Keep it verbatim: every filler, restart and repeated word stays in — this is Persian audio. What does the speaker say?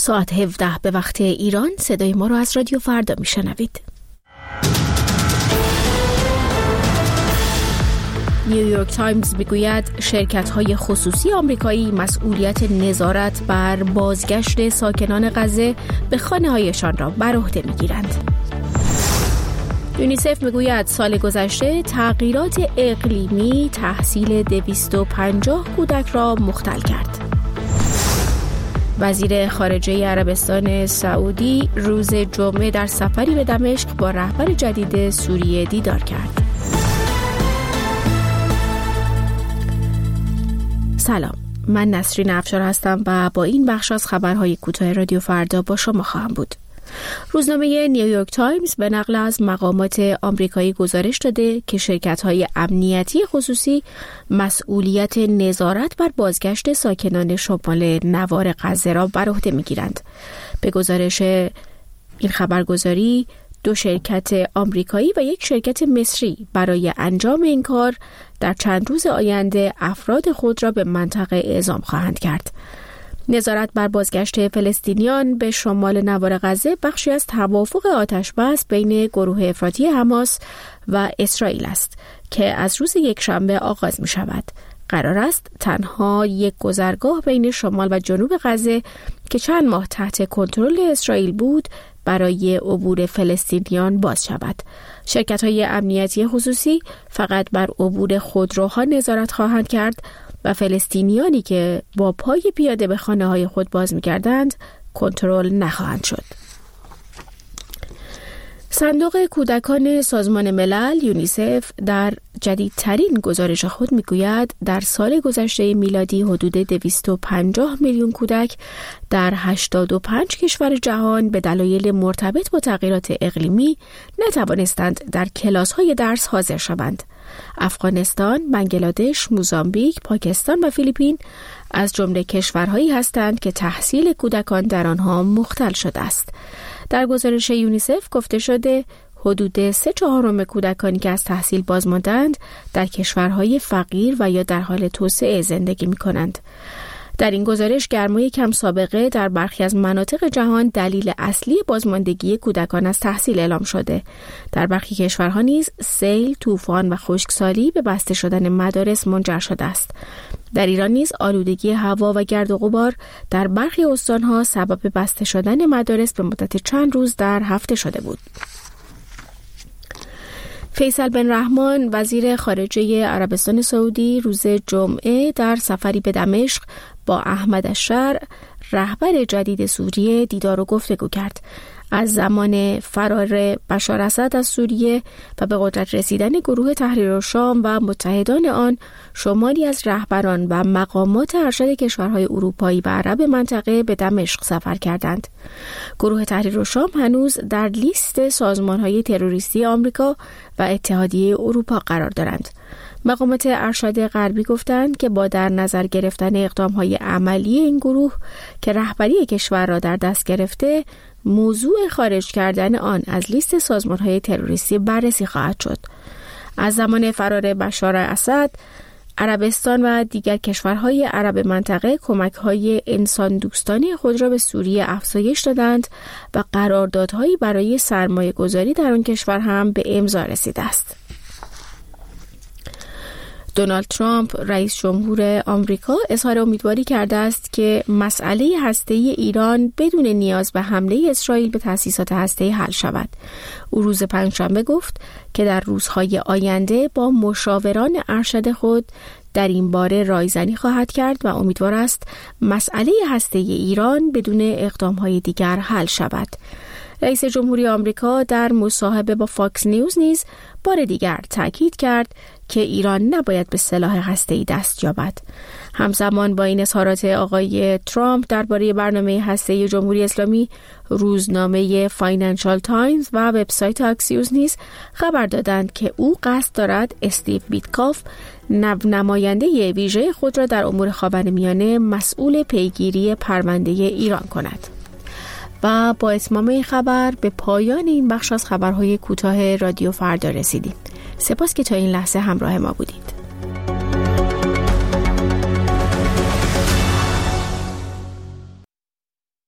ساعت هفده به وقت ایران صدای ما رو از رادیو فردا میشنوید. نیویورک تایمز میگوید شرکت‌های خصوصی آمریکایی مسئولیت نظارت بر بازگشت ساکنان غزه به خانه‌هایشان را بر عهده میگیرند. یونیسف میگوید سال گذشته تغییرات اقلیمی تحصیل دویست و پنجاه کودک را مختل کرد. وزیر خارجه عربستان سعودی روز جمعه در سفری به دمشق با رهبر جدید سوریه دیدار کرد. سلام، من نسرین افشار هستم و با این بخش از خبرهای کوتاه رادیو فردا با شما خواهم بود. روزنامه نیویورک تایمز به نقل از مقامات آمریکایی گزارش داده که شرکت‌های امنیتی خصوصی مسئولیت نظارت بر بازگشت ساکنان شمال نوار غزه را بر عهده می‌گیرند. به گزارش این خبرگزاری دو شرکت آمریکایی و یک شرکت مصری برای انجام این کار در چند روز آینده افراد خود را به منطقه اعزام خواهند کرد. نظارت بر بازگشت فلسطینیان به شمال نوار غزه بخشی از توافق آتش‌بس بین گروه افراطی حماس و اسرائیل است که از روز یکشنبه آغاز می شود. قرار است تنها یک گذرگاه بین شمال و جنوب غزه که چند ماه تحت کنترل اسرائیل بود برای عبور فلسطینیان باز شود. شرکت‌های امنیتی خصوصی فقط بر عبور خودروها نظارت خواهند کرد و فلسطینیانی که با پای پیاده به خانه‌های خود باز می‌گردند کنترل نخواهند شد. صندوق کودکان سازمان ملل یونیسف در جدیدترین گزارش خود میگوید در سال گذشته میلادی حدود دویست و پنجاه میلیون کودک در هشتاد و پنج کشور جهان به دلایل مرتبط با تغییرات اقلیمی نتوانستند در کلاس‌های درس حاضر شوند. افغانستان، بنگلادش، موزامبیک، پاکستان و فیلیپین از جمله کشورهایی هستند که تحصیل کودکان در آنها مختل شده است. در گزارش یونیسف گفته شده حدود سه چهارم کودکانی که از تحصیل باز ماندند در کشورهای فقیر و یا در حال توسعه زندگی می کنند. در این گزارش گرمای کم سابقه در برخی از مناطق جهان دلیل اصلی بازماندگی کودکان از تحصیل اعلام شده. در برخی کشورها نیز سیل، طوفان و خشکسالی به بسته شدن مدارس منجر شده است. در ایران نیز آلودگی هوا و گرد و غبار در برخی استانها سبب بسته شدن مدارس به مدت چند روز در هفته شده بود. فیصل بن رحمان وزیر خارجه عربستان سعودی روز جمعه در سفری به دمشق با احمد الشرع رهبر جدید سوریه دیدار و گفتگو کرد. از زمان فرار بشار اسد از سوریه و به قدرت رسیدن گروه تحریر شام و متحدان آن شماری از رهبران و مقامات ارشد کشورهای اروپایی و عرب منطقه به دمشق سفر کردند. گروه تحریر شام هنوز در لیست سازمانهای تروریستی آمریکا و اتحادیه اروپا قرار دارند. مقامات ارشد غربی گفتند که با در نظر گرفتن اقدامهای عملی این گروه که رهبری کشور را در دست گرفته، موضوع خارج کردن آن از لیست سازمان‌های تروریستی بررسی خواهد شد. از زمان فرار بشار اسد، عربستان و دیگر کشورهای عرب منطقه کمک‌های انسان دوستانه خود را به سوریه افزایش دادند و قراردادهایی برای سرمایه‌گذاری در آن کشور هم به امضا رسیده است. دونالد ترامپ رئیس جمهور آمریکا اظهار امیدواری کرده است که مسئله هسته‌ای ایران بدون نیاز به حمله اسرائیل به تأسیسات هسته‌ای حل شود. او روز پنجشنبه گفت که در روزهای آینده با مشاوران ارشد خود در این باره رایزنی خواهد کرد و امیدوار است مسئله هسته‌ای ایران بدون اقدام‌های دیگر حل شود. رئیس جمهوری آمریکا در مصاحبه با فاکس نیوز نیز بار دیگر تاکید کرد که ایران نباید به سلاح هسته‌ای دست یابد. همزمان با این اظهارات آقای ترامپ درباره برنامه هسته‌ای جمهوری اسلامی، روزنامه فاینانشال تایمز و وبسایت اکسیوس نیز خبر دادند که او قصد دارد استیو بیتکاف، نماینده ویژه خود را در امور خاورمیانه مسئول پیگیری پرونده ایران کند. و با اتمام این خبر به پایان این بخش از خبرهای کوتاه رادیو فردا رسیدیم. سپاس که تا این لحظه همراه ما بودید.